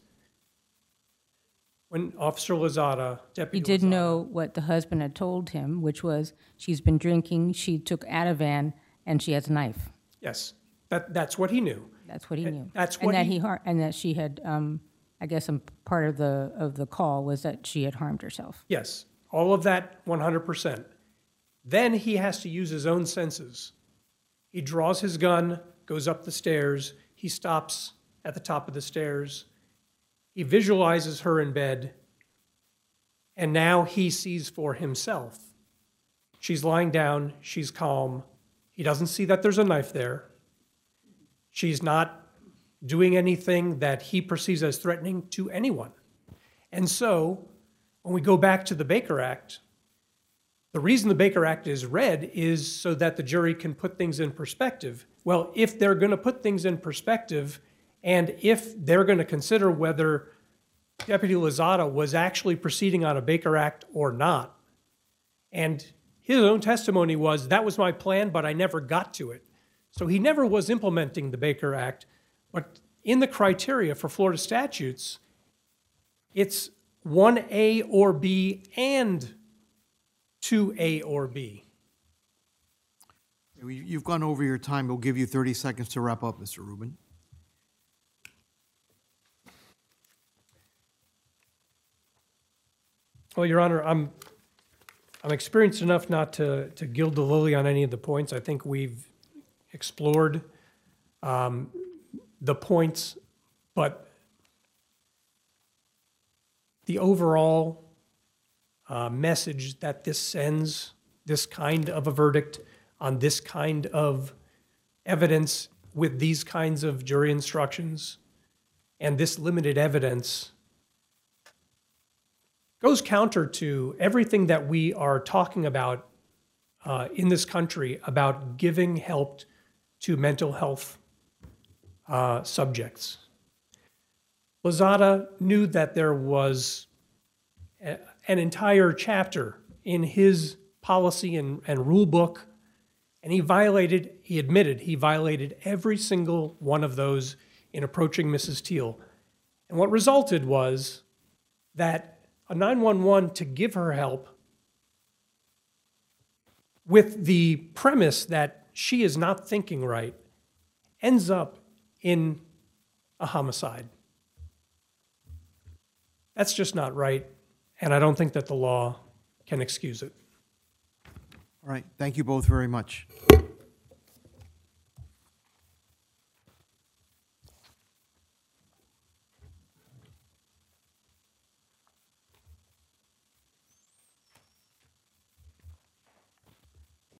Speaker 2: when Officer Lozada, Deputy
Speaker 3: He did
Speaker 2: Lozada,
Speaker 3: know what the husband had told him, which was she's been drinking, she took Ativan, and she has a knife.
Speaker 2: Yes, that that's what he knew.
Speaker 3: That's what he
Speaker 2: And
Speaker 3: knew.
Speaker 2: that's
Speaker 3: and
Speaker 2: what
Speaker 3: that
Speaker 2: he-
Speaker 3: he har- and that she had. Um, I guess a part of the of the call was that she had harmed herself.
Speaker 2: Yes, all of that, one hundred percent. Then he has to use his own senses. He draws his gun, goes up the stairs. He stops at the top of the stairs. He visualizes her in bed, and now he sees for himself. She's lying down. She's calm. He doesn't see that there's a knife there. She's not doing anything that he perceives as threatening to anyone. And so, when we go back to the Baker Act, the reason the Baker Act is read is so that the jury can put things in perspective. Well, if they're going to put things in perspective, and if they're going to consider whether Deputy Lozada was actually proceeding on a Baker Act or not, and his own testimony was, that was my plan, but I never got to it. So he never was implementing the Baker Act, but in the criteria for Florida statutes, it's one A or B and two A or B.
Speaker 1: We- You've gone over your time. We'll give you thirty seconds to wrap up, Mister Rubin.
Speaker 2: Well, Your Honor, I'm I'm experienced enough not to to gild the lily on any of the points. I think we've explored um, the points, but the overall uh, message that this sends, this kind of a verdict on this kind of evidence with these kinds of jury instructions and this limited evidence goes counter to everything that we are talking about uh, in this country about giving help to mental health uh, subjects. Lozada knew that there was a, an entire chapter in his policy and, and rule book, and he violated, he admitted, he violated every single one of those in approaching Missus Teal. And what resulted was that a nine one one to give her help with the premise that she is not thinking right ends up in a homicide. That's just not right, and I don't think that the law can excuse it.
Speaker 1: All right. Thank you both very much.